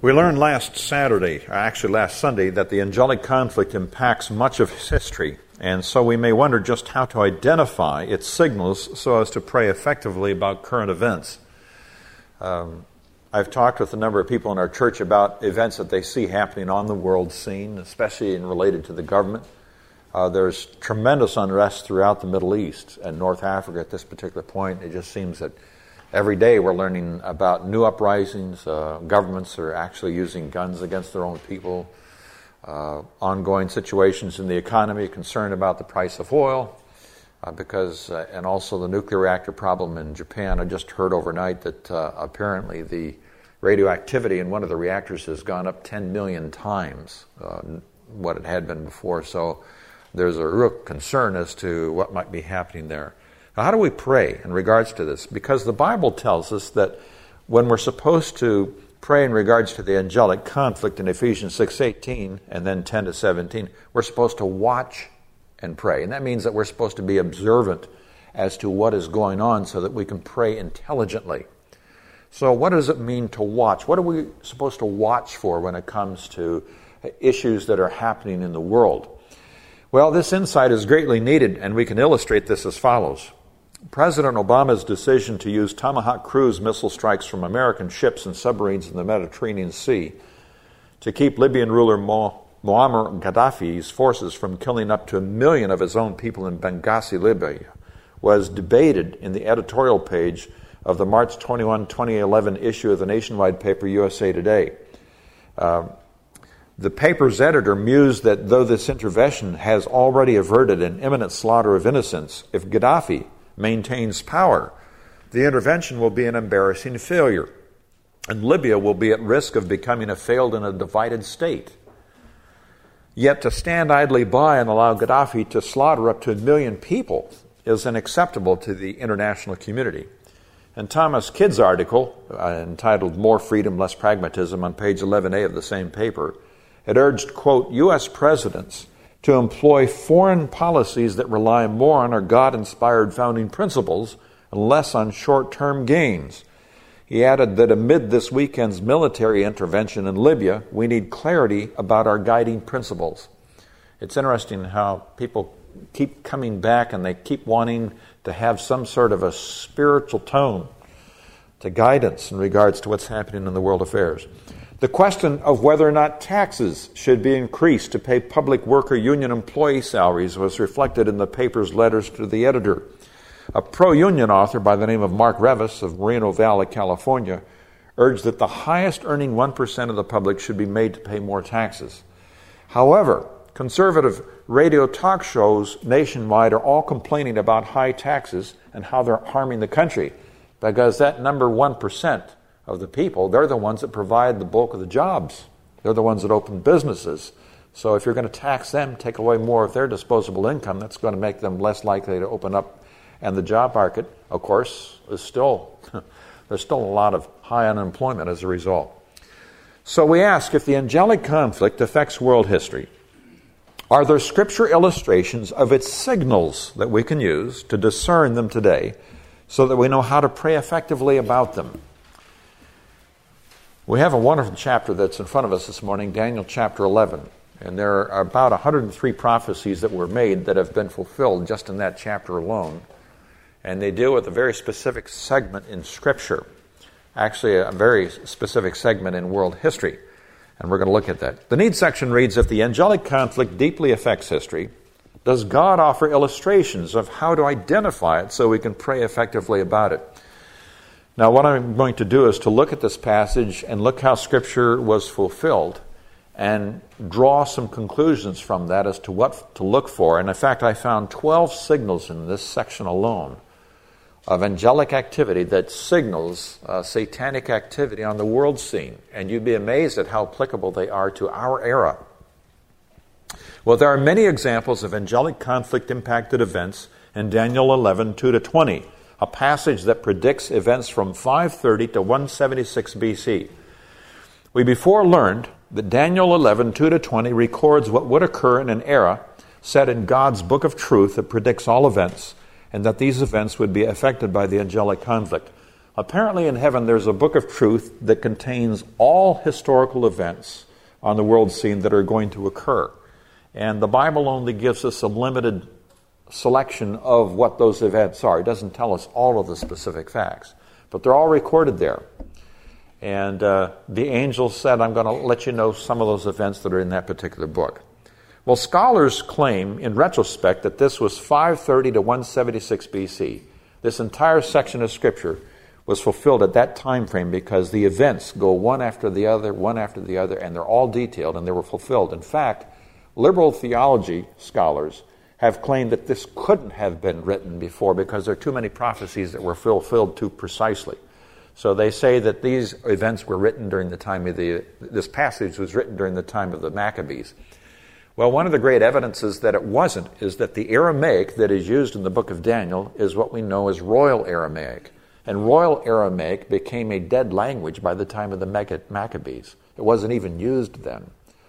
We learned last Sunday, that the angelic conflict impacts much of history, and so we may wonder just how to identify its signals so as to pray effectively about current events. I've talked with a number of people in our church about events that they see happening on the world scene, especially related to the government. There's tremendous unrest throughout the Middle East and North Africa at this particular point. It just seems that every day we're learning about new uprisings. Governments are actually using guns against their own people. Ongoing situations in the economy, concern about the price of oil, and also the nuclear reactor problem in Japan. I just heard overnight that apparently the radioactivity in one of the reactors has gone up 10 million times what it had been before. So there's a real concern as to what might be happening there. Now, how do we pray in regards to this? Because the Bible tells us that when we're supposed to pray in regards to the angelic conflict in Ephesians 6:18 and then 10 to 17, we're supposed to watch and pray. And that means that we're supposed to be observant as to what is going on so that we can pray intelligently. So what does it mean to watch? What are we supposed to watch for when it comes to issues that are happening in the world? Well, this insight is greatly needed, and we can illustrate this as follows. President Obama's decision to use Tomahawk cruise missile strikes from American ships and submarines in the Mediterranean Sea to keep Libyan ruler Muammar Gaddafi's forces from killing up to 1 million of his own people in Benghazi, Libya, was debated in the editorial page of the March 21, 2011 issue of the nationwide paper USA Today. The paper's editor mused that though this intervention has already averted an imminent slaughter of innocents, if Gaddafi maintains power, the intervention will be an embarrassing failure, and Libya will be at risk of becoming a failed and a divided state. Yet to stand idly by and allow Gaddafi to slaughter up to 1 million people is unacceptable to the international community. And Thomas Kidd's article, entitled More Freedom, Less Pragmatism, on page 11A of the same paper, it urged, quote, U.S. presidents to employ foreign policies that rely more on our God-inspired founding principles and less on short-term gains. He added that amid this weekend's military intervention in Libya, we need clarity about our guiding principles. It's interesting how people keep coming back and they keep wanting to have some sort of a spiritual tone to guidance in regards to what's happening in the world affairs. The question of whether or not taxes should be increased to pay public worker union employee salaries was reflected in the paper's letters to the editor. A pro-union author by the name of Mark Revis of Moreno Valley, California, urged that the highest earning 1% of the public should be made to pay more taxes. However, conservative radio talk shows nationwide are all complaining about high taxes and how they're harming the country, because that number 1% of the people, they're the ones that provide the bulk of the jobs. They're the ones that open businesses. So if you're going to tax them, take away more of their disposable income, that's going to make them less likely to open up. And the job market, of course, is still, there's still a lot of high unemployment as a result. So we ask, if the angelic conflict affects world history, are there scripture illustrations of its signals that we can use to discern them today so that we know how to pray effectively about them? We have a wonderful chapter that's in front of us this morning, Daniel chapter 11. And there are about 103 prophecies that were made that have been fulfilled just in that chapter alone. And they deal with a very specific segment in Scripture, actually a very specific segment in world history. And we're going to look at that. The need section reads, if the angelic conflict deeply affects history, does God offer illustrations of how to identify it so we can pray effectively about it? Now, what I'm going to do is to look at this passage and look how Scripture was fulfilled and draw some conclusions from that as to what to look for. And in fact, I found 12 signals in this section alone of angelic activity that signals satanic activity on the world scene. And you'd be amazed at how applicable they are to our era. Well, there are many examples of angelic conflict-impacted events in Daniel 11, 2-20. A passage that predicts events from 530 to 176 BC. We before learned that Daniel 11, 2-20 records what would occur in an era set in God's book of truth that predicts all events, and that these events would be affected by the angelic conflict. Apparently in heaven there's a book of truth that contains all historical events on the world scene that are going to occur. And the Bible only gives us a limited selection of what those events are. It doesn't tell us all of the specific facts, but they're all recorded there. And the angel said, I'm going to let you know some of those events that are in that particular book. Well, scholars claim, in retrospect, that this was 530 to 176 BC. This entire section of Scripture was fulfilled at that time frame because the events go one after the other, and they're all detailed, and they were fulfilled. In fact, liberal theology scholars have claimed that this couldn't have been written before because there are too many prophecies that were fulfilled too precisely. So they say that these events were written during the time of this passage was written during the time of the Maccabees. Well, one of the great evidences that it wasn't is that the Aramaic that is used in the book of Daniel is what we know as Royal Aramaic. And Royal Aramaic became a dead language by the time of the Maccabees. It wasn't even used then.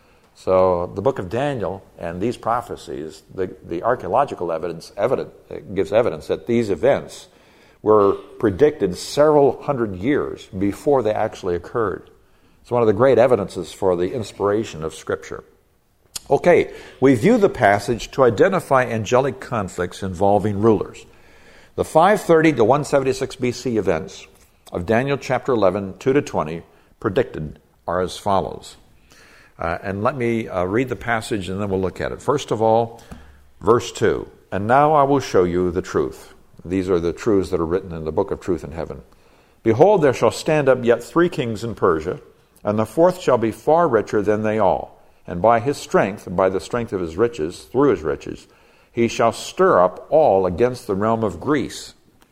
So the book of Daniel and these prophecies, the archaeological evidence gives evidence that these events were predicted several hundred years before they actually occurred. It's one of the great evidences for the inspiration of Scripture. Okay, we view the passage to identify angelic conflicts involving rulers. The 530 to 176 BC events of Daniel chapter 11, 2 to 20, predicted are as follows. And let me read the passage and then we'll look at it. First of all, verse 2. And now I will show you the truth. These are the truths that are written in the book of truth in heaven. Behold, there shall stand up yet 3 kings in Persia, and the 4th shall be far richer than they all. And by his strength, and by the strength of his riches, through his riches, he shall stir up all against the realm of Greece.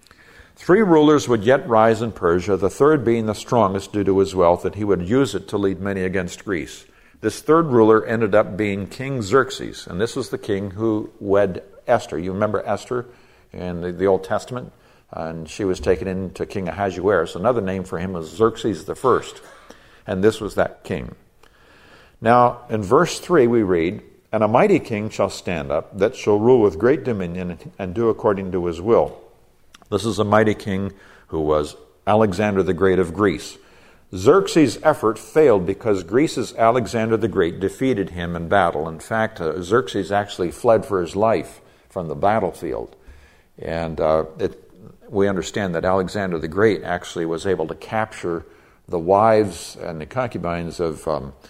3 rulers would yet rise in Persia, the 3rd being the strongest due to his wealth, and he would use it to lead many against Greece. This 3rd ruler ended up being King Xerxes, and this was the king who wed Esther. You remember Esther in the Old Testament? And she was taken into King Ahasuerus. Another name for him was Xerxes the First, and this was that king. Now, in verse 3 we read, And a mighty king shall stand up, that shall rule with great dominion, and do according to his will. This is a mighty king who was Alexander the Great of Greece. Xerxes' effort failed because Greece's Alexander the Great defeated him in battle. In fact, Xerxes actually fled for his life from the battlefield. And we understand that Alexander the Great actually was able to capture the wives and the concubines of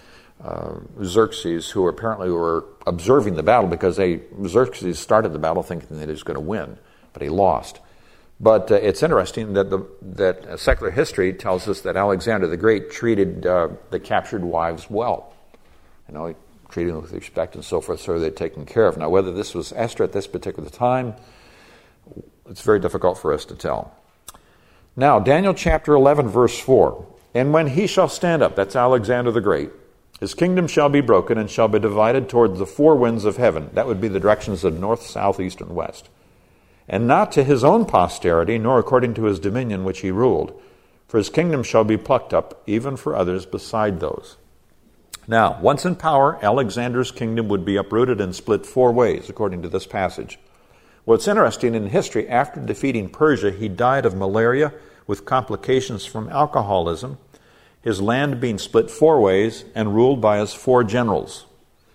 Xerxes, who apparently were observing the battle because Xerxes started the battle thinking that he was going to win, but he lost. But it's interesting that secular history tells us that Alexander the Great treated the captured wives well. You know, he treated them with respect and so forth, so they're taken care of. Now, whether this was Esther at this particular time, it's very difficult for us to tell. Now, Daniel chapter 11, verse 4. And when he shall stand up, that's Alexander the Great, his kingdom shall be broken and shall be divided toward the 4 winds of heaven. That would be the directions of north, south, east, and west. And not to his own posterity, nor according to his dominion which he ruled. For his kingdom shall be plucked up, even for others beside those. Now, once in power, Alexander's kingdom would be uprooted and split 4 ways, according to this passage. What's interesting in history, after defeating Persia, he died of malaria with complications from alcoholism, his land being split 4 ways and ruled by his 4 generals.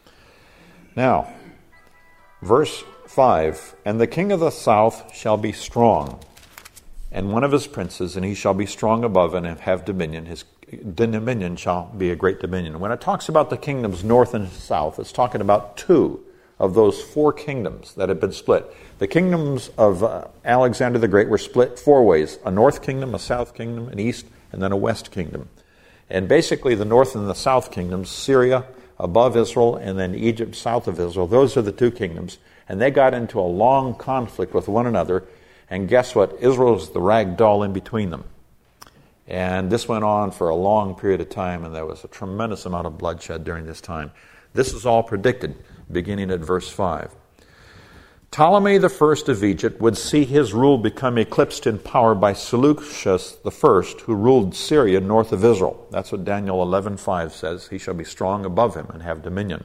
Now, verse 5, And the king of the south shall be strong, and one of his princes, and he shall be strong above and have dominion. His dominion shall be a great dominion. When it talks about the kingdoms north and south, it's talking about 2 of those 4 kingdoms that had been split. The kingdoms of Alexander the Great were split 4 ways: a north kingdom, a south kingdom, an east, and then a west kingdom. And basically the north and the south kingdoms, Syria above Israel and then Egypt south of Israel, those are the 2 kingdoms. And they got into a long conflict with one another. And guess what? Israel's the rag doll in between them. And this went on for a long period of time, and there was a tremendous amount of bloodshed during this time. This is all predicted, beginning at verse 5. Ptolemy the first of Egypt would see his rule become eclipsed in power by Seleucus the first, who ruled Syria north of Israel. That's what Daniel 11:5 says. He shall be strong above him and have dominion.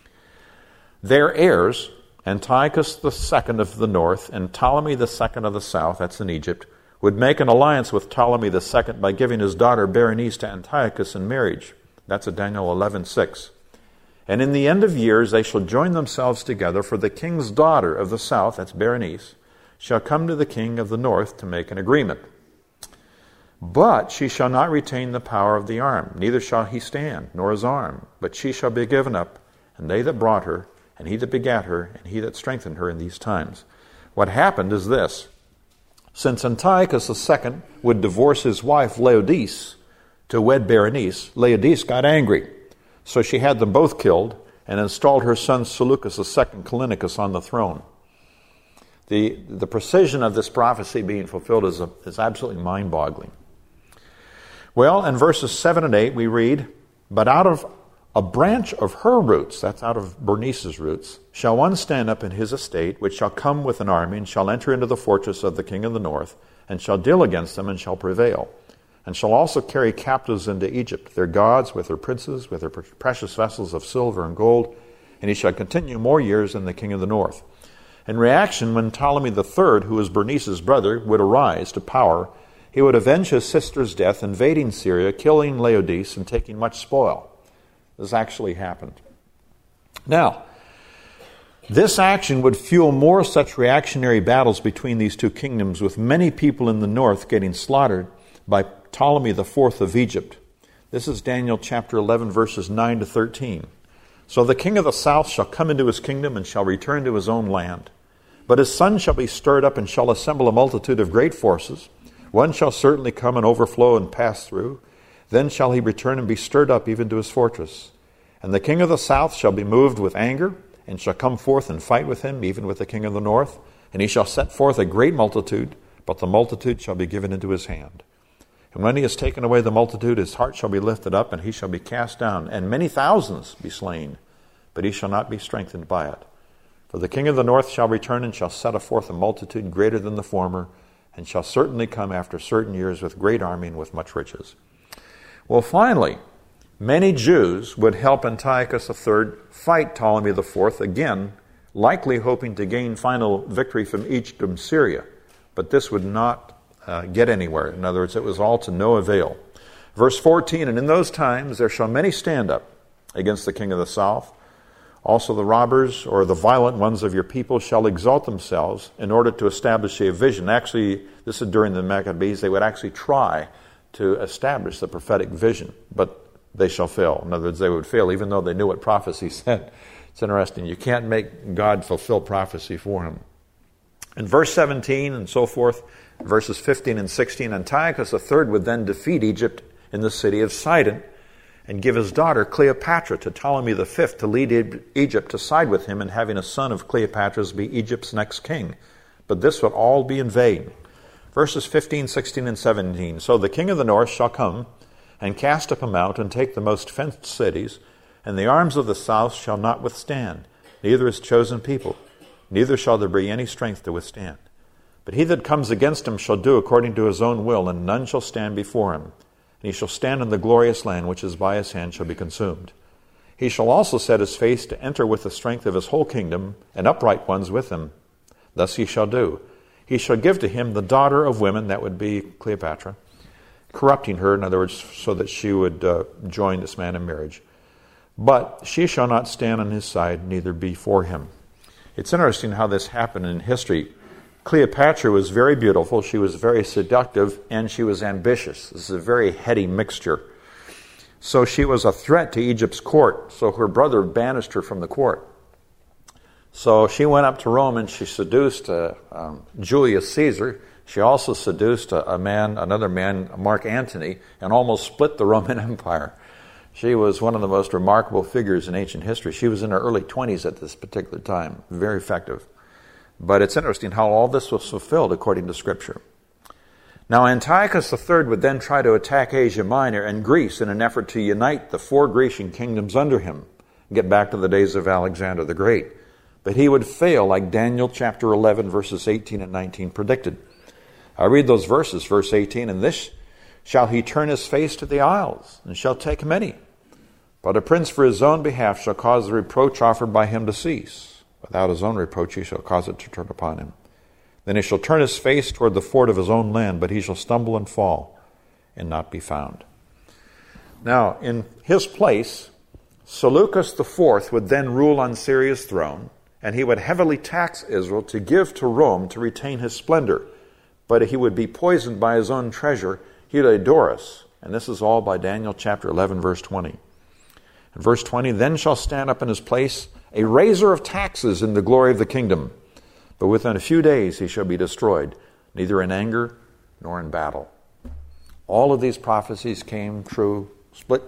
Their heirs, Antiochus the second of the north and Ptolemy the second of the south, that's in Egypt, would make an alliance with Ptolemy II by giving his daughter Berenice to Antiochus in marriage. That's at Daniel 11:6. And in the end of years they shall join themselves together, for the king's daughter of the south, that's Berenice, shall come to the king of the north to make an agreement. But she shall not retain the power of the arm, neither shall he stand, nor his arm, but she shall be given up, and they that brought her, and he that begat her, and he that strengthened her in these times. What happened is this. Since Antiochus II would divorce his wife Laodice to wed Berenice, Laodice got angry. So she had them both killed and installed her son Seleucus II Callinicus on the throne. The precision of this prophecy being fulfilled is absolutely mind-boggling. Well, in verses 7 and 8 we read, "But out of a branch of her roots," that's out of Bernice's roots, "shall one stand up in his estate, which shall come with an army, and shall enter into the fortress of the king of the north, and shall deal against them, and shall prevail, and shall also carry captives into Egypt, their gods with their princes, with their precious vessels of silver and gold, and he shall continue more years than the king of the north." In reaction, when Ptolemy III, who was Bernice's brother, would arise to power, he would avenge his sister's death, invading Syria, killing Laodice, and taking much spoil. This actually happened. Now, this action would fuel more such reactionary battles between these two kingdoms, with many people in the north getting slaughtered by Ptolemy IV of Egypt. This is Daniel chapter 11, verses 9 to 13. "So the king of the south shall come into his kingdom, and shall return to his own land. But his son shall be stirred up, and shall assemble a multitude of great forces. One shall certainly come and overflow and pass through. Then shall he return and be stirred up even to his fortress. And the king of the south shall be moved with anger, and shall come forth and fight with him, even with the king of the north. And he shall set forth a great multitude, but the multitude shall be given into his hand. And when he has taken away the multitude, his heart shall be lifted up, and he shall be cast down, and many thousands be slain, but he shall not be strengthened by it. For the king of the north shall return, and shall set forth a multitude greater than the former, and shall certainly come after certain years with great army and with much riches." Well, finally, many Jews would help Antiochus III fight Ptolemy IV again, likely hoping to gain final victory from Egypt and Syria. But this would not get anywhere. In other words, it was all to no avail. Verse 14, "And in those times there shall many stand up against the king of the south. Also the robbers or the violent ones of your people shall exalt themselves in order to establish a vision." Actually, this is during the Maccabees. They would actually try to establish the prophetic vision, but they shall fail. In other words, they would fail even though they knew what prophecy said. It's interesting. You can't make God fulfill prophecy for him. In verse 17 and so forth, verses 15 and 16, Antiochus III would then defeat Egypt in the city of Sidon and give his daughter Cleopatra to Ptolemy V to lead Egypt to side with him in having a son of Cleopatra's be Egypt's next king. But this would all be in vain. Verses 15, 16, and 17. "So the king of the north shall come and cast up a mount and take the most fenced cities, and the arms of the south shall not withstand, neither his chosen people, neither shall there be any strength to withstand. But he that comes against him shall do according to his own will, and none shall stand before him. And he shall stand in the glorious land which is by his hand shall be consumed. He shall also set his face to enter with the strength of his whole kingdom, and upright ones with him. Thus he shall do. He shall give to him the daughter of women," that would be Cleopatra, corrupting her, in other words, so that she would join this man in marriage. "But she shall not stand on his side, neither be for him." It's interesting how this happened in history. Cleopatra was very beautiful, she was very seductive, and she was ambitious. This is a very heady mixture. So she was a threat to Egypt's court, so her brother banished her from the court. So she went up to Rome and she seduced Julius Caesar. She also seduced another man, Mark Antony, and almost split the Roman Empire. She was one of the most remarkable figures in ancient history. She was in her early 20s at this particular time. Very effective. But it's interesting how all this was fulfilled according to Scripture. Now Antiochus III would then try to attack Asia Minor and Greece in an effort to unite the four Grecian kingdoms under him, get back to the days of Alexander the Great. But he would fail like Daniel chapter 11 verses 18 and 19 predicted. I read those verses, verse 18, "And this shall he turn his face to the isles, and shall take many. But a prince for his own behalf shall cause the reproach offered by him to cease. Without his own reproach he shall cause it to turn upon him. Then he shall turn his face toward the fort of his own land, but he shall stumble and fall and not be found. Now, in his place, Seleucus IV would then rule on Syria's throne, and he would heavily tax Israel to give to Rome to retain his splendor. But he would be poisoned by his own treasure, Heliodorus. And this is all by Daniel chapter 11, verse 20. In verse 20, then shall stand up in his place a raiser of taxes in the glory of the kingdom. But within a few days he shall be destroyed, neither in anger nor in battle. All of these prophecies came true, split,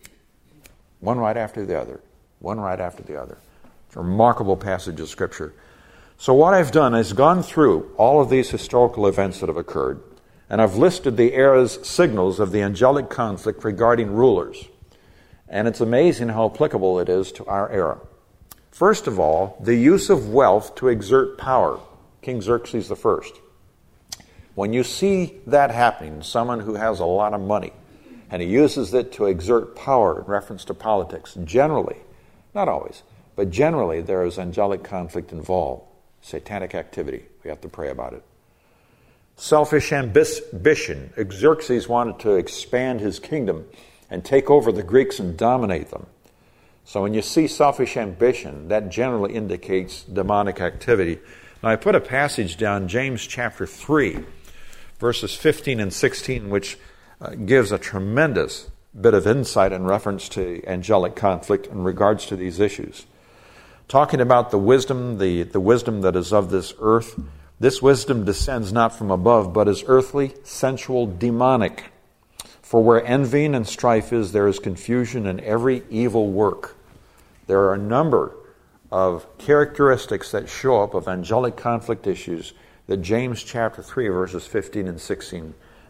one right after the other, one right after the other. It's a remarkable passage of Scripture. So what I've done is gone through all of these historical events that have occurred, and I've listed the era's signals of the angelic conflict regarding rulers. And it's amazing how applicable it is to our era. First of all, the use of wealth to exert power. King Xerxes I. When you see that happening, someone who has a lot of money, and he uses it to exert power in reference to politics, generally, not always, but generally there is angelic conflict involved. Satanic activity. We have to pray about it. Selfish ambition. Xerxes wanted to expand his kingdom and take over the Greeks and dominate them. So when you see selfish ambition, that generally indicates demonic activity. Now I put a passage down, James chapter 3, verses 15 and 16, which gives a tremendous bit of insight in reference to angelic conflict in regards to these issues. Talking about the wisdom, the wisdom that is of this earth, this wisdom descends not from above, but is earthly, sensual, demonic. For where envying and strife is, there is confusion in every evil work. There are a number of characteristics that show up of angelic conflict issues that James chapter 3, verses 15 and 16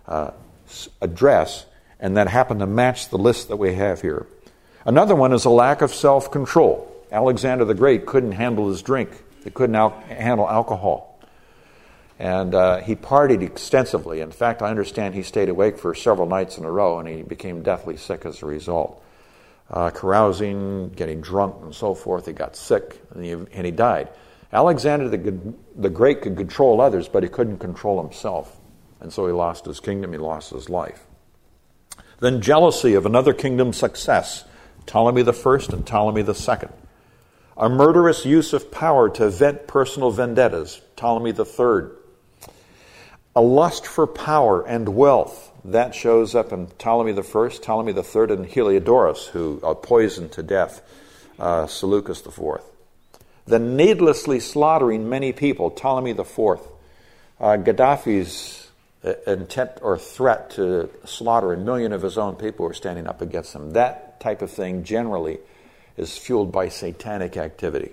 address, and that happen to match the list that we have here. Another one is a lack of self-control. Alexander the Great couldn't handle his drink. He couldn't handle alcohol. And he partied extensively. In fact, I understand he stayed awake for several nights in a row, and he became deathly sick as a result. Carousing, getting drunk, and so forth. He got sick, and he died. Alexander the Great could control others, but he couldn't control himself. And so he lost his kingdom, he lost his life. Then jealousy of another kingdom's success. Ptolemy I and Ptolemy II. A murderous use of power to vent personal vendettas, Ptolemy III. A lust for power and wealth, that shows up in Ptolemy I, Ptolemy III, and Heliodorus, who poisoned to death Seleucus IV. The needlessly slaughtering many people, Ptolemy IV. Gaddafi's intent or threat to slaughter 1 million of his own people who are standing up against him. That type of thing generally is fueled by satanic activity.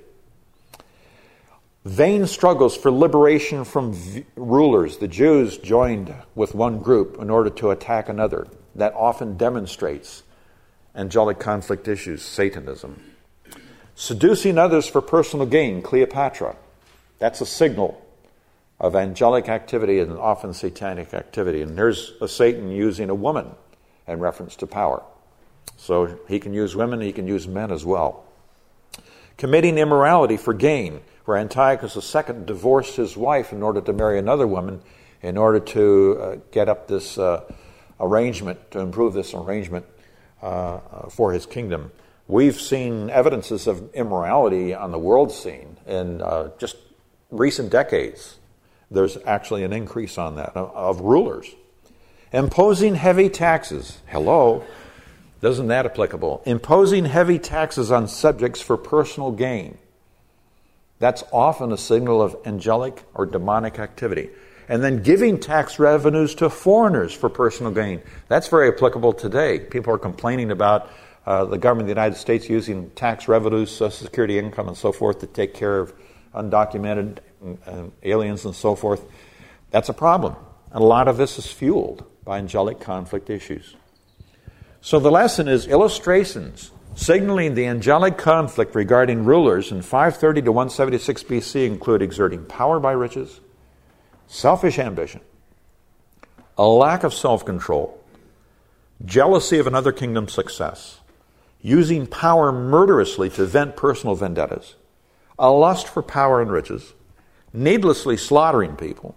Vain struggles for liberation from rulers. The Jews joined with one group in order to attack another. That often demonstrates angelic conflict issues, Satanism. Seducing others for personal gain, Cleopatra. That's a signal of angelic activity and often satanic activity. And there's a Satan using a woman in reference to power. So he can use women, he can use men as well. Committing immorality for gain, where Antiochus II divorced his wife in order to marry another woman, in order to get up this arrangement, to improve this arrangement for his kingdom. We've seen evidences of immorality on the world scene in just recent decades. There's actually an increase on that, of rulers. Imposing heavy taxes. Hello. Isn't that applicable? Imposing heavy taxes on subjects for personal gain. That's often a signal of angelic or demonic activity. And then giving tax revenues to foreigners for personal gain. That's very applicable today. People are complaining about the government of the United States using tax revenues, Social Security income, and so forth to take care of undocumented aliens and so forth. That's a problem. And a lot of this is fueled by angelic conflict issues. So the lesson is illustrations signaling the angelic conflict regarding rulers in 530 to 176 BC include exerting power by riches, selfish ambition, a lack of self-control, jealousy of another kingdom's success, using power murderously to vent personal vendettas, a lust for power and riches, needlessly slaughtering people,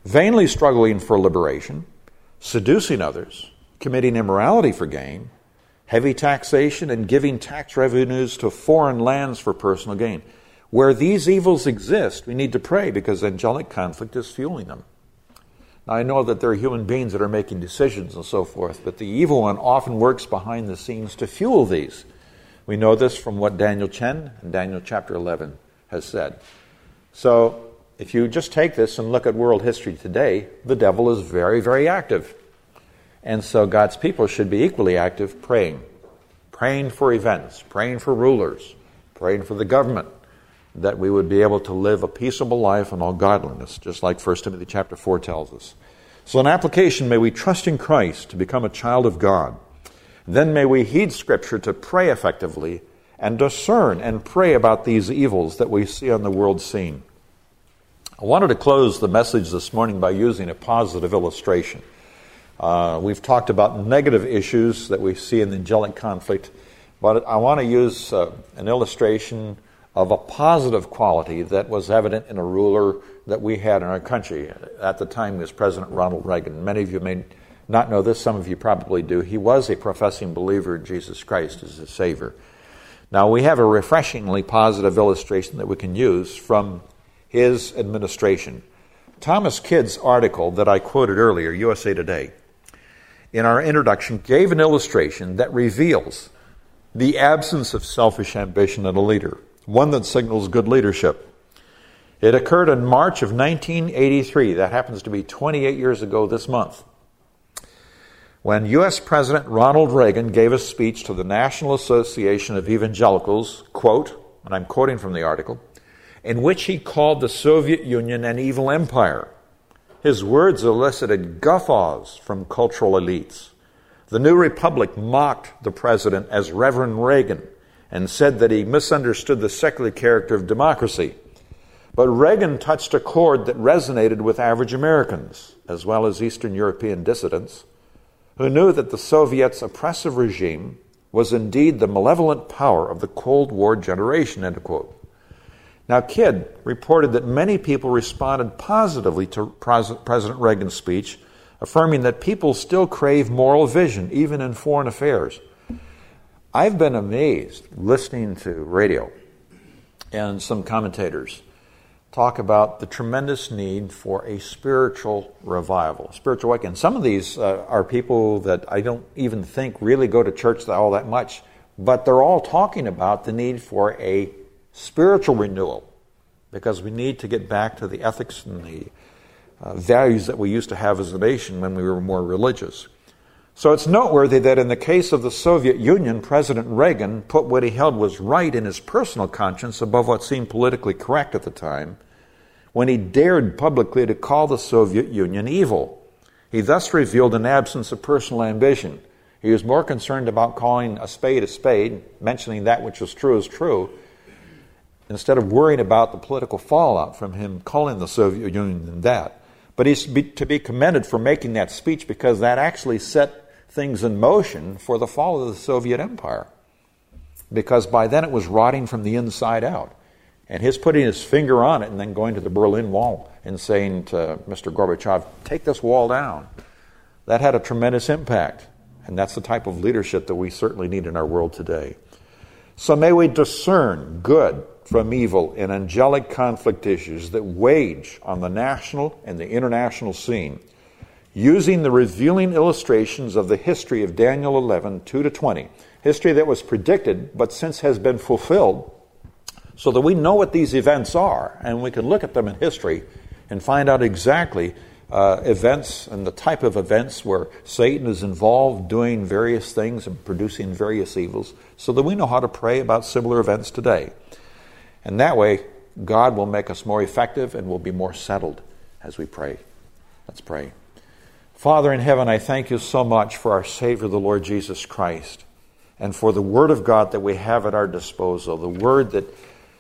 vainly struggling for liberation, seducing others, committing immorality for gain, heavy taxation, and giving tax revenues to foreign lands for personal gain. Where these evils exist, we need to pray because angelic conflict is fueling them. Now, I know that there are human beings that are making decisions and so forth, but the evil one often works behind the scenes to fuel these. We know this from what Daniel Chen in Daniel chapter 11 has said. So, if you just take this and look at world history today, the devil is very, very active. And so God's people should be equally active praying. Praying for events, praying for rulers, praying for the government, that we would be able to live a peaceable life in all godliness, just like 1 Timothy chapter 4 tells us. So in application, may we trust in Christ to become a child of God. Then may we heed Scripture to pray effectively and discern and pray about these evils that we see on the world scene. I wanted to close the message this morning by using a positive illustration. We've talked about negative issues that we see in the angelic conflict, but I want to use an illustration of a positive quality that was evident in a ruler that we had in our country. At the time, he was President Ronald Reagan. Many of you may not know this, some of you probably do. He was a professing believer in Jesus Christ as his Savior. Now, we have a refreshingly positive illustration that we can use from his administration. Thomas Kidd's article that I quoted earlier, USA Today, in our introduction, gave an illustration that reveals the absence of selfish ambition in a leader, one that signals good leadership. It occurred in March of 1983. That happens to be 28 years ago this month, when U.S. President Ronald Reagan gave a speech to the National Association of Evangelicals, quote, and I'm quoting from the article, in which he called the Soviet Union an evil empire. His words elicited guffaws from cultural elites. The New Republic mocked the president as Reverend Reagan and said that he misunderstood the secular character of democracy. But Reagan touched a chord that resonated with average Americans, as well as Eastern European dissidents, who knew that the Soviets' oppressive regime was indeed the malevolent power of the Cold War generation, end quote. Now, Kidd reported that many people responded positively to President Reagan's speech, affirming that people still crave moral vision, even in foreign affairs. I've been amazed listening to radio and some commentators talk about the tremendous need for a spiritual revival, spiritual awakening. Some of these are people that I don't even think really go to church all that much, but they're all talking about the need for a spiritual renewal, because we need to get back to the ethics and the values that we used to have as a nation when we were more religious. So it's noteworthy that in the case of the Soviet Union, President Reagan put what he held was right in his personal conscience above what seemed politically correct at the time, when he dared publicly to call the Soviet Union evil. He thus revealed an absence of personal ambition. He was more concerned about calling a spade, mentioning that which was true, instead of worrying about the political fallout from him calling the Soviet Union that. But he's to be commended for making that speech, because that actually set things in motion for the fall of the Soviet Empire, because by then it was rotting from the inside out. And his putting his finger on it and then going to the Berlin Wall and saying to Mr. Gorbachev, take this wall down, that had a tremendous impact. And that's the type of leadership that we certainly need in our world today. So may we discern good from evil in angelic conflict issues that wage on the national and the international scene, using the revealing illustrations of the history of Daniel 11, 2-20, history that was predicted but since has been fulfilled, so that we know what these events are, and we can look at them in history and find out exactly events and the type of events where Satan is involved doing various things and producing various evils, so that we know how to pray about similar events today. And that way, God will make us more effective and will be more settled as we pray. Let's pray. Father in heaven, I thank you so much for our Savior, the Lord Jesus Christ, and for the Word of God that we have at our disposal, the Word that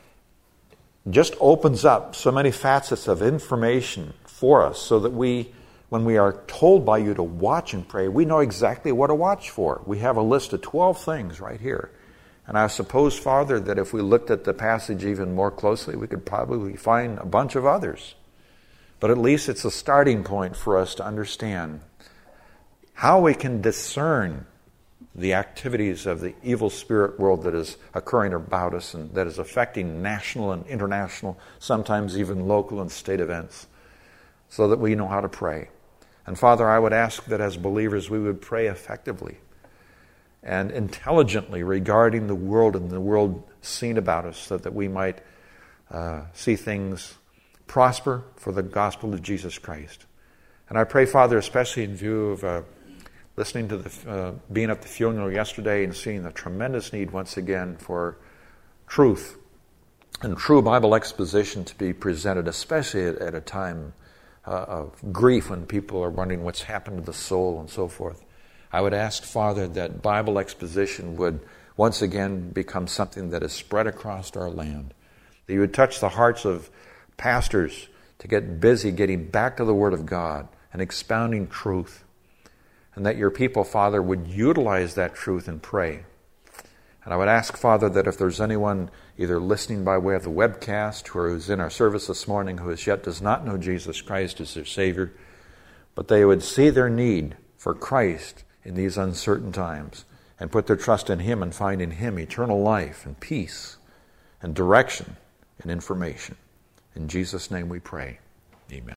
just opens up so many facets of information for us, so that we, when we are told by you to watch and pray, we know exactly what to watch for. We have a list of 12 things right here. And I suppose, Father, that if we looked at the passage even more closely, we could probably find a bunch of others. but at least it's a starting point for us to understand how we can discern the activities of the evil spirit world that is occurring about us and that is affecting national and international, sometimes even local and state events, so that we know how to pray. And Father, I would ask that as believers we would pray effectively and intelligently regarding the world and the world scene about us, so that we might see things prosper for the gospel of Jesus Christ. And I pray, Father, especially in view of listening to being at the funeral yesterday and seeing the tremendous need once again for truth and true Bible exposition to be presented, especially at a time of grief when people are wondering what's happened to the soul and so forth. I would ask, Father, that Bible exposition would once again become something that is spread across our land, that you would touch the hearts of pastors to get busy getting back to the Word of God and expounding truth, and that your people, Father, would utilize that truth and pray. And I would ask, Father, that if there's anyone either listening by way of the webcast or who's in our service this morning who as yet does not know Jesus Christ as their Savior, but they would see their need for Christ in these uncertain times and put their trust in Him and find in Him eternal life and peace and direction and information. In Jesus' name we pray. Amen.